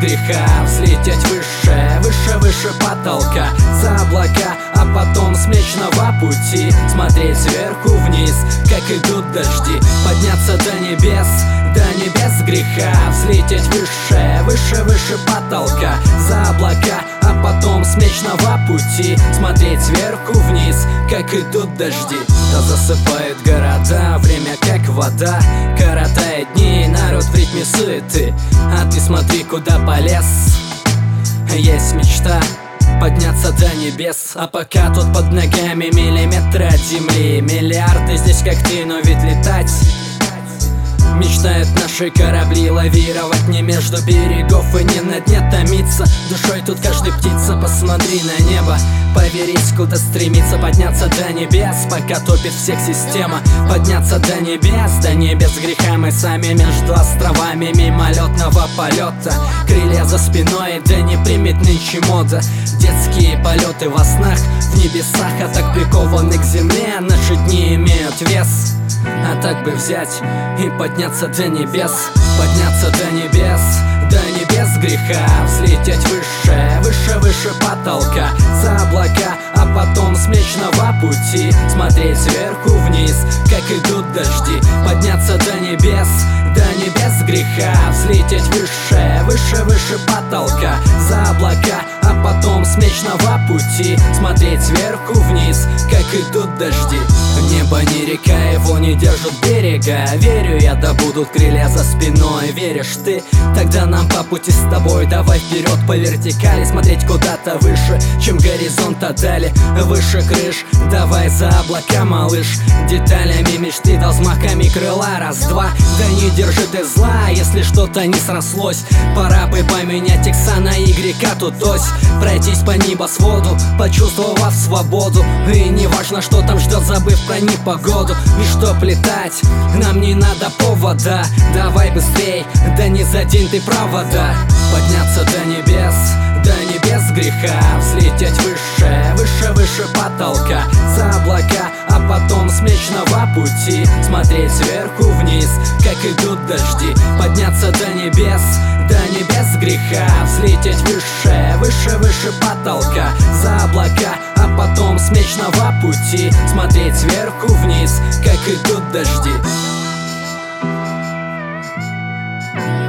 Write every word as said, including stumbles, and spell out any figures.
греха взлететь выше, выше, выше потолка, за облака, а потом с Млечного Пути смотреть сверху вниз, как идут дожди, подняться до небес, до небес греха взлететь выше, выше, выше потолка, за облака, а потом с Млечного Пути смотреть сверху вниз, как идут дожди. Да засыпает города, время как вода, коротает дни, народ в ритме суеты, а ты смотри, куда полез. Есть мечта подняться до небес, а пока тут под ногами миллиметры от земли, миллиарды здесь как ты, но ведь летать мечтают наши корабли, лавировать не между берегов и не на дне томиться. Душой тут каждая птица, посмотри на небо, поверить, куда стремиться, подняться до небес, пока топит всех система. Подняться до небес, до небес греха мы сами между островами мимолетного полета. Крылья за спиной, да не примет нынче мода. Детские полеты во снах в небесах, а так прикованы к земле, наши дни имеют вес. А так бы взять и подняться до небес, подняться до небес, до небес греха взлететь выше, выше, выше потолка, за облака, а потом с Млечного Пути смотреть сверху вниз, как идут дожди, подняться до небес, до небес греха взлететь выше, выше, выше потолка, за облака, а потом с Млечного Пути смотреть сверху вниз, как идут дожди. Небо не река, его не держат берега. Верю я, да будут крылья за спиной. Веришь ты? Тогда нам по пути с тобой. Давай вперед по вертикали, смотреть куда-то выше, чем горизонт, а далее выше крыш. Давай за облака, малыш, деталями мечты, да взмахами крыла. Раз-два, да не держи ты зла, если что-то не срослось. Пора бы поменять икса на игрека, тут ось, пройтись по небосводу, почувствовав свободу. И не важно, что там ждет, забыв про непогоду. И чтоб летать, нам не надо повода. Давай быстрей, да не задень ты провода. Подняться до небес, до небес греха взлететь выше, выше, выше потолка, за облака, а потом с Млечного Пути смотреть сверху вниз, как идут дожди. Подняться до небес, до небес греха взлететь выше, выше, выше потолка, за облака, а потом с Млечного Пути смотреть сверху вниз, как идут дожди.